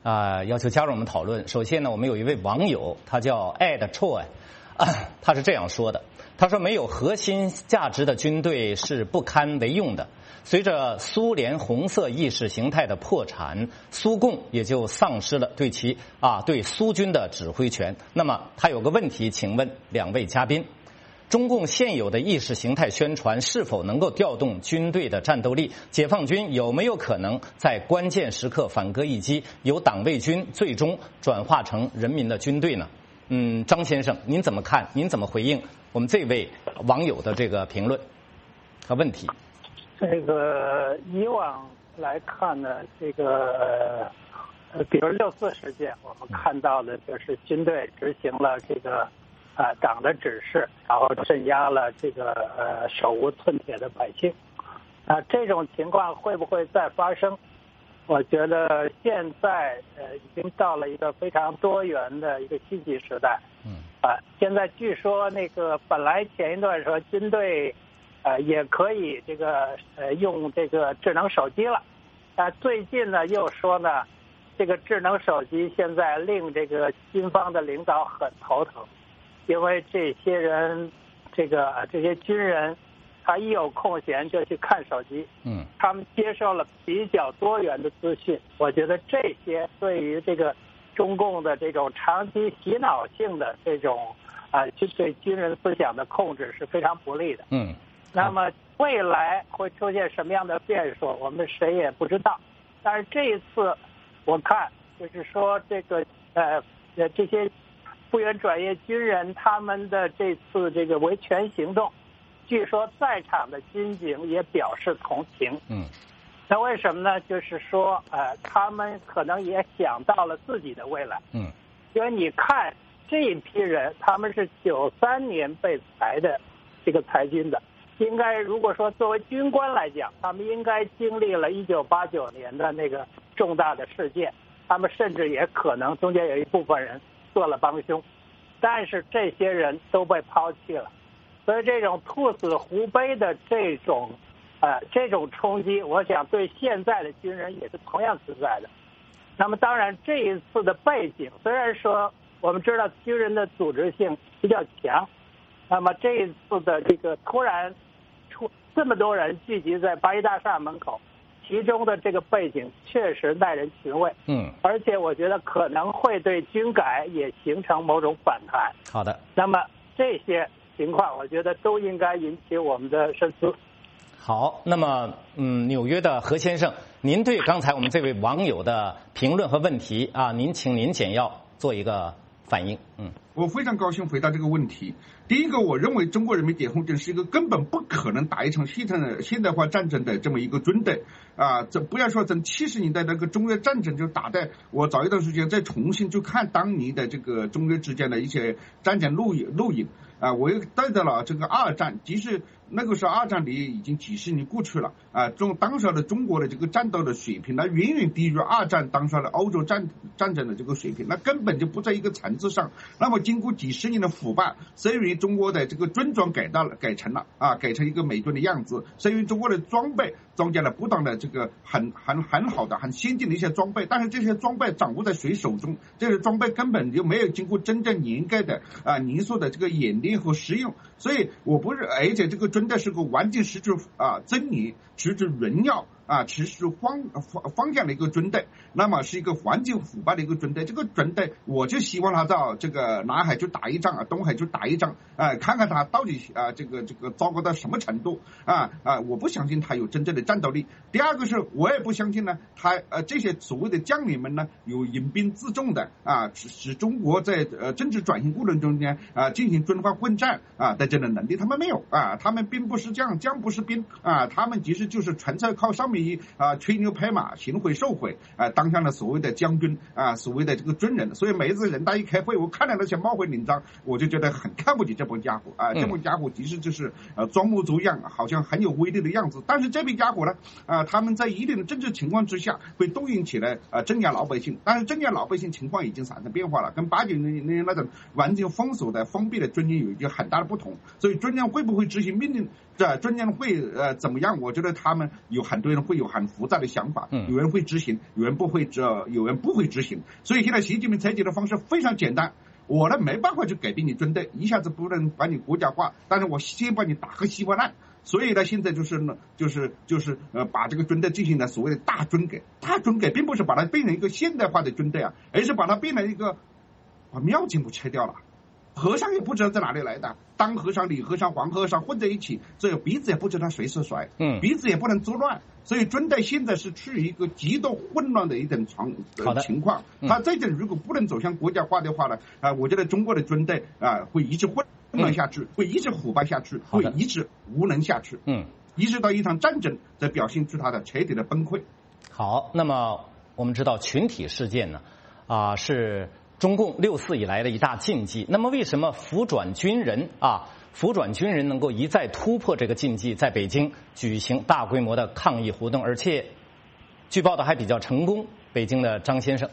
啊、呃，要求加入我们讨论。首先呢，我们有一位网友，他叫 Ed Choi， 啊，他是这样说的：他说，没有核心价值的军队是不堪为用的。随着苏联红色意识形态的破产，苏共也就丧失了对其啊对苏军的指挥权。那么他有个问题，请问两位嘉宾，中共现有的意识形态宣传是否能够调动军队的战斗力？解放军有没有可能在关键时刻反戈一击，由党卫军最终转化成人民的军队呢？嗯，张先生，您怎么看？您怎么回应我们这位网友的这个评论和问题？ 这个以往来看呢，这个呃，比如六四事件，我们看到的就是军队执行了这个啊、呃、党的指示，然后镇压了这个呃手无寸铁的百姓。啊、呃，这种情况会不会再发生？我觉得现在呃已经到了一个非常多元的一个信息时代。嗯。啊、呃，现在据说那个本来前一段说军队。呃，也可以这个呃用这个智能手机了，啊，最近呢又说呢，这个智能手机现在令这个军方的领导很头疼，因为这些人，这个这些军人，他一有空闲就去看手机，嗯，他们接受了比较多元的资讯，我觉得这些对于这个中共的这种长期洗脑性的这种啊，对军人思想的控制是非常不利的，嗯。那么未来会出现什么样的变数，我们谁也不知道。但是这一次，我看就是说这个呃呃这些复员转业军人他们的这次这个维权行动，据说在场的军警也表示同情。嗯，那为什么呢？就是说呃他们可能也想到了自己的未来。嗯，因为你看这一批人，他们是九三年被裁的这个裁军的。应该如果说作为军官来讲，他们应该经历了一九八九年的那个重大的事件，他们甚至也可能中间有一部分人做了帮凶，但是这些人都被抛弃了，所以这种兔死狐悲的这种呃这种冲击，我想对现在的军人也是同样存在的。那么当然这一次的背景，虽然说我们知道军人的组织性比较强，那么这一次的这个突然出这么多人聚集在八一大厦门口，其中的这个背景确实耐人寻味。嗯，而且我觉得可能会对军改也形成某种反弹。 好的， 那么这些情况，我觉得都应该引起我们的深思。 好，那么嗯，纽约的何先生，您对刚才我们这位网友的评论和问题啊，您请您简要做一个反应。嗯， 我非常高兴回答这个问题。第一个，我认为中国人民解放军是一个根本不可能打一场现代现代化战争的这么一个军队啊！这不要说从七十年代那个中越战争就打的，我早一段时间再重新去看当年的这个中越之间的一些战争录影录影啊，我又带到了这个二战，即使那个时候二战里已经几十年过去了啊，中当时的中国的这个战斗的水平，那远远低于二战当时的欧洲战战争的这个水平，那根本就不在一个层次上。那么经过几十年的腐败，虽然中国的这个军装改到了改成了啊，改成一个美军的样子，虽然中国的装备增加了不断的这个很很很好的很先进的一些装备，但是这些装备掌握在谁手中？这些装备根本就没有经过真正严格的啊严肃的这个演练和实用，所以我不是，而且这个军队是个完全失去啊真理、失去荣耀啊，持续方方方向的一个军队，那么是一个环境腐败的一个军队。这个军队，我就希望他到这个南海去打一仗啊，东海去打一仗，啊、呃，看看他到底啊、呃、这个这个糟糕到什么程度啊啊、呃！我不相信他有真正的战斗力。第二个是我也不相信呢，他呃这些所谓的将领们呢有引兵自重的啊，使使中国在呃政治转型过程中间啊进行军阀混战啊的这种能力，他们没有啊，他们兵不是将，将不是兵啊，他们其实就是纯粹靠上面。啊，吹牛拍马，行贿受贿啊，当上了所谓的将军啊，所谓的这个军人。所以每一次人大一开会，我看到那些冒会领章，我就觉得很看不起这帮家伙啊，这帮家伙其实就是呃装模作样，好像很有威力的样子。但是这批家伙呢，啊，他们在一定的政治情况之下，会动员起来啊镇压老百姓。但是镇压老百姓情况已经产生变化了，跟八九年那种完全封锁的封闭的军营有一个很大的不同。所以军人会不会执行命令？这军人会呃怎么样？我觉得他们有很多人会。 会有很复杂的想法， 嗯， 有人会执行，有人不会执，有人不会执行。所以现在习近平采取的方式非常简单，我呢没办法去改变你军队，一下子不能把你国家化，但是我先把你打个稀巴烂。所以呢，现在就是呢，就是就是呃，把这个军队进行了所谓的大军改。大军改并不是把它变成一个现代化的军队啊，而是把它变成一个把庙进步拆掉了。和尚也不知道在哪里来的，当和尚、李和尚、黄和尚混在一起，这个鼻子也不知道谁是谁， 嗯， 鼻子也不能作乱，所以军队现在是处于一个极度混乱的一种状、呃、情况。他这种如果不能走向国家化的话呢，啊、呃，我觉得中国的军队啊、呃、会一直混乱下去，嗯、会一直腐败下去，会一直无能下去， 嗯， 一直到一场战争才表现出他的彻底的崩溃。 好，那么我们知道群体事件呢，啊、呃、是。中共六四以来的一大禁忌，那么为什么辅转军人啊，辅转军人能够一再突破这个禁忌，在北京举行大规模的抗议活动，而且据报道还比较成功？北京的张先生，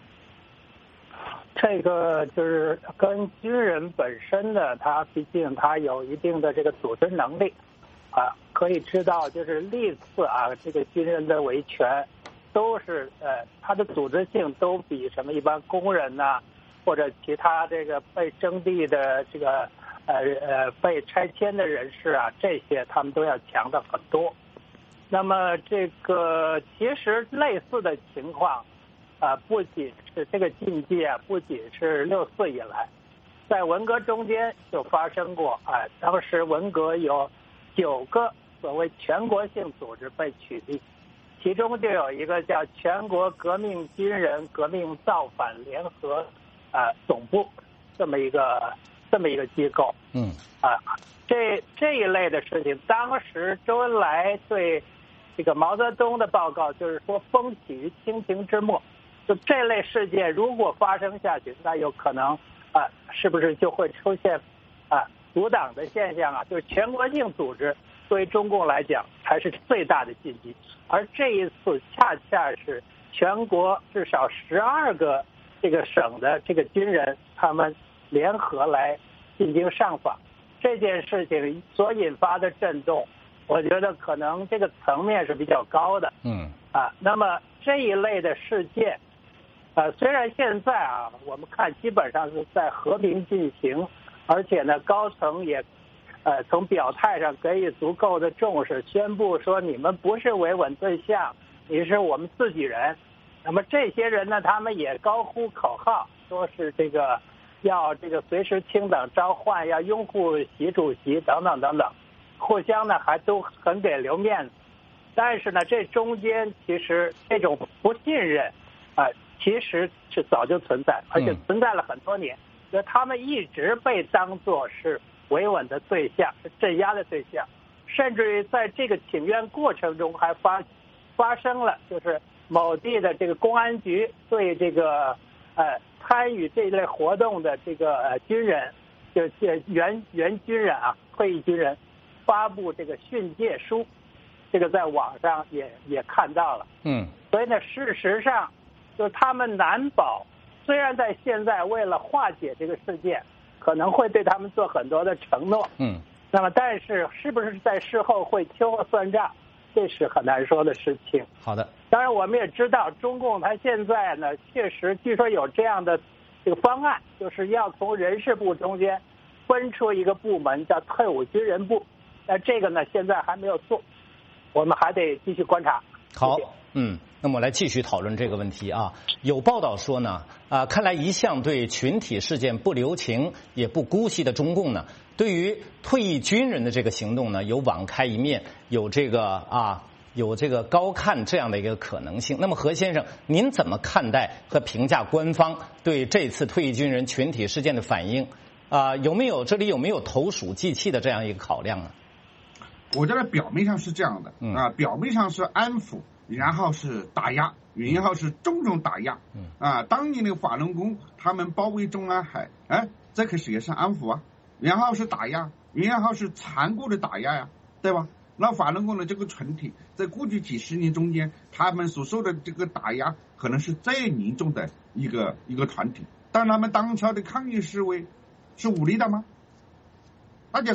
这个就是跟军人本身的，他毕竟他有一定的这个组织能力啊，可以知道就是历次啊，这个军人的维权。都是呃，他的组织性都比什么一般工人呐、啊，或者其他这个被征地的这个呃呃被拆迁的人士啊，这些他们都要强的很多。那么这个其实类似的情况啊，不仅是这个禁忌啊，不仅是六四以来，在文革中间就发生过啊，当时文革有九个所谓全国性组织被取缔。其中就有一个叫全国革命军人革命造反联合啊、呃、总部这么一个这么一个机构， 嗯啊，这这一类的事情，当时周恩来对这个毛泽东的报告就是说风起于清廷之末，就这类事件如果发生下去，那有可能啊，是不是就会出现啊阻挡的现象啊？就是全国性组织。对于中共来讲才是最大的禁忌，而这一次恰恰是全国至少十二个这个省的这个军人他们联合来进行上访，这件事情所引发的震动，我觉得可能这个层面是比较高的。 嗯啊，那么这一类的事件，呃，虽然现在啊我们看基本上是在和平进行，而且呢高层也。呃，从表态上给予足够的重视，宣布说你们不是维稳对象，你是我们自己人。那么这些人呢，他们也高呼口号，说是这个要这个随时清党召唤，要拥护习主席等等等等，互相呢还都很给留面子。但是呢，这中间其实这种不信任啊、呃，其实是早就存在，而且存在了很多年，所以他们一直被当作是。维稳的对象，是镇压的对象，甚至于在这个请愿过程中还发发生了，就是某地的这个公安局对这个呃参与这类活动的这个呃军人，就原原军人啊，退役军人，发布这个训诫书，这个在网上也也看到了。 嗯， 所以呢，事实上，就是他们难保，虽然在现在为了化解这个事件。可能会对他们做很多的承诺， 嗯， 那么但是是不是在事后会秋后算账，这是很难说的事情。 好的， 当然我们也知道，中共它现在呢，确实据说有这样的这个方案，就是要从人事部中间分出一个部门叫退伍军人部，那这个呢现在还没有做，我们还得继续观察。 好，嗯，那么我来继续讨论这个问题啊。有报道说呢，啊、呃，看来一向对群体事件不留情也不姑息的中共呢，对于退役军人的这个行动呢，有网开一面，有这个啊，有这个高看这样的一个可能性。那么何先生，您怎么看待和评价官方对这次退役军人群体事件的反应？啊、呃，有没有这里有没有投鼠忌器的这样一个考量呢？ 我觉得表面上是这样的， 嗯啊，表面上是安抚，然后是打压，然后是重重打压， 嗯啊，当年的法轮功他们包围中南海，哎，这可是也是安抚啊，然后是打压，然后是残酷的打压呀，对吧？那法轮功的这个群体，在过去几十年中间，他们所受的这个打压，可能是最严重的一个一个团体。但他们当朝的抗议示威是武力的吗？大家是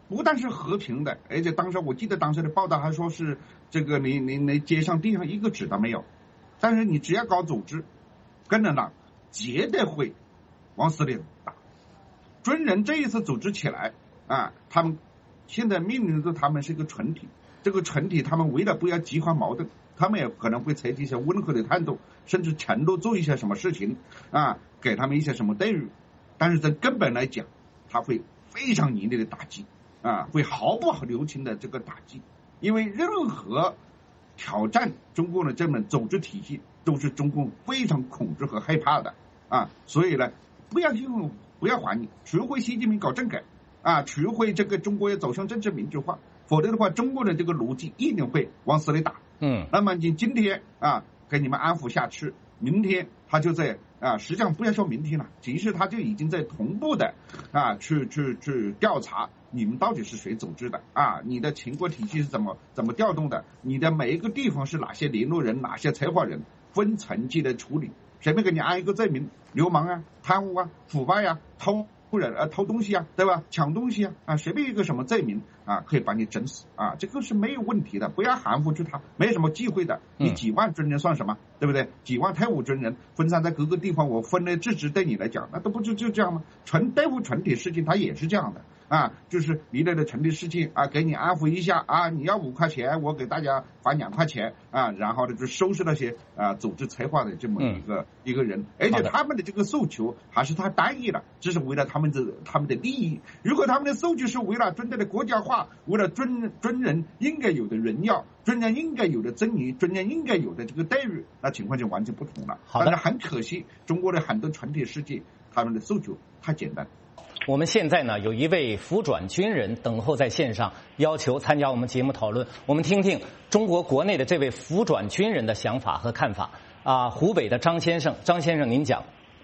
不但是和平的，而且当时我记得当时的报道还说是这个你你你街上地上一个纸都没有，但是你只要搞组织，跟着呢，绝对会往死里打。军人这一次组织起来啊，他们现在命令的他们是一个群体，这个群体他们为了不要激化矛盾，他们也可能会采取一些温和的态度，甚至承诺做一些什么事情啊，给他们一些什么待遇，但是在根本来讲，他会非常严厉的打击啊，会毫不留情的这个打击，因为任何挑战中共的这门组织体系都是中共非常恐惧和害怕的啊，所以呢，不要用不要怀疑，除非习近平搞政改啊，除非这个中国要走向政治民主化，否则的话，中国的这个逻辑一定会往死里打。 嗯， 那么你今天啊给你们安抚下去，明天他就在啊，实际上不要说明天了，其实他就已经在同步的啊去去去调查你们到底是谁组织的啊，你的情报体系是怎么怎么调动的，你的每一个地方是哪些联络人，哪些策划人，分层级的处理，随便给你安一个罪名，流氓啊、贪污啊、腐败啊、偷人啊、偷东西啊，对吧？抢东西啊，啊，随便一个什么罪名啊，可以把你整死啊，这个是没有问题的，不要含糊去他，没有什么忌讳的。你几万军人算什么，对不对？几万退伍军人分散在各个地方，我分了制止，对你来讲，那都不就就这样吗？纯对付群体事情，它也是这样的。啊，就是一类的群体事情啊，给你安抚一下啊，你要五块钱，我给大家发两块钱啊，然后呢就收拾那些啊组织策划的这么一个、嗯、一个人，而且他们的这个诉求还是太单一了，这是为了他们的他们的利益。如果他们的诉求是为了军队的国家化，为了军军人应该有的荣耀，军人应该有的尊严，军人应该有的这个待遇，那情况就完全不同了。但是很可惜，中国的很多群体事件，他们的诉求太简单。 我们现在呢有一位辅转军人等候在线上，要求参加我们节目讨论。我们听听中国国内的这位辅转军人的想法和看法。啊，湖北的张先生，张先生您讲。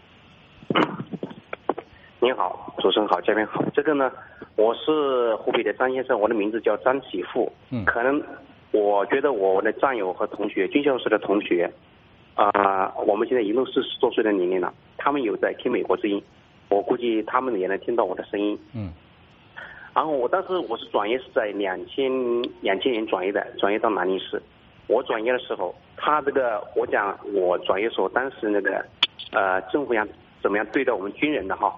您好，主持人好，嘉宾好。这个呢，我是湖北的张先生，我的名字叫张启富。嗯，可能我觉得我的战友和同学，军校时的同学，啊、呃，我们现在一共四十多岁的年龄了，他们有在听美国之音。我估计他们也能听到我的声音。嗯，然后我当时我是转业是在两千两千年转业的，转业到南宁市。我转业的时候，他这个我讲我转业时候，当时那个呃政府样怎么样对待我们军人的哈。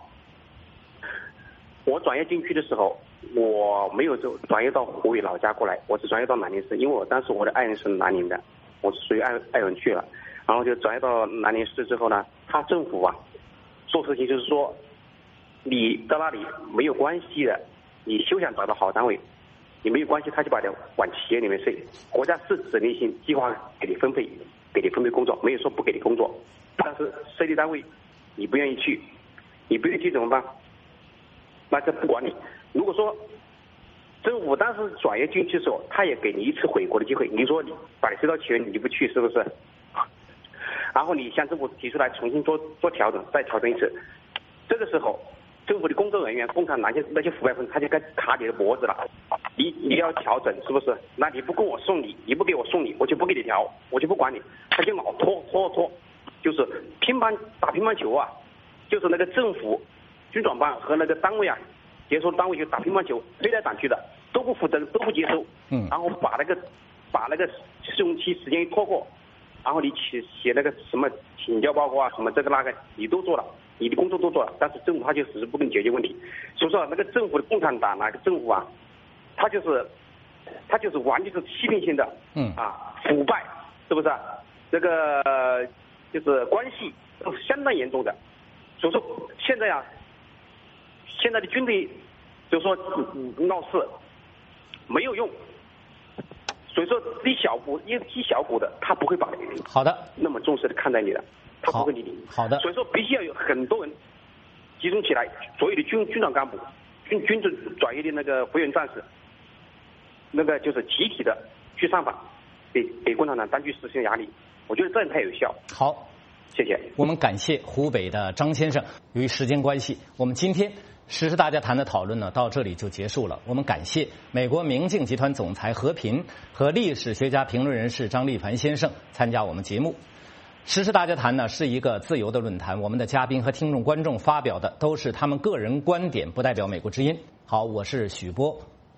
我转业进去的时候，我没有就转业到湖北老家过来，我是转业到南宁市，因为我当时我的爱人是南宁的，我是属于爱爱人去了，然后就转业到南宁市之后呢，他政府啊。做事情就是说，你到那里没有关系的，你休想找到好单位，你没有关系，他就把你往企业里面塞。国家是指令性计划给你分配，给你分配工作，没有说不给你工作，但是设立单位你不愿意去，你不愿意去怎么办？那就不管你。如果说政府当时转业进去的时候，他也给你一次悔过的机会，你说你把你塞到企业，你不去是不是？然后你向政府提出来重新做做调整，再调整一次。这个时候，政府的工作人员、共产党那些那些腐败分子，他就该卡你的脖子了。你你要调整是不是？那你不跟我送礼，你不给我送礼，我就不给你调，我就不管你。他就老拖拖拖，就是乒乓打乒乓球啊，就是那个政府军转办和那个单位啊，接收单位就打乒乓球，推来挡去的，都不负责，都不接收。嗯。然后把那个把那个试用期时间一拖过。然后你写写那个什么请教报告啊，什么这个那个，你都做了，你的工作都做了，但是政府他就只是不给你解决问题。所以说那个政府的共产党那个政府啊，他就是他就是完全是欺骗性的，嗯啊，腐败是不是？这个就是关系都是相当严重的。所以说现在啊，现在的军队就是说闹事没有用。所以说，一小股一一小股的，他不会把好的那么重视的看待你的，他不会理你。 好的。 所以说，必须要有很多人集中起来，所有的军军长干部、军军转转业的那个会员战士，那个就是集体的去上访，给给共产党当局实行压力。我觉得这样才有效。 好， 谢谢。 我们感谢湖北的张先生。由于时间关系，我们今天时事大家谈的讨论呢，到这里就结束了。我们感谢美国明镜集团总裁何平和历史学家评论人士张立凡先生参加我们节目。时事大家谈呢是一个自由的论坛，我们的嘉宾和听众观众发表的都是他们个人观点，不代表美国之音。好，我是许波，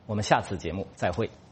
我们下次节目再会。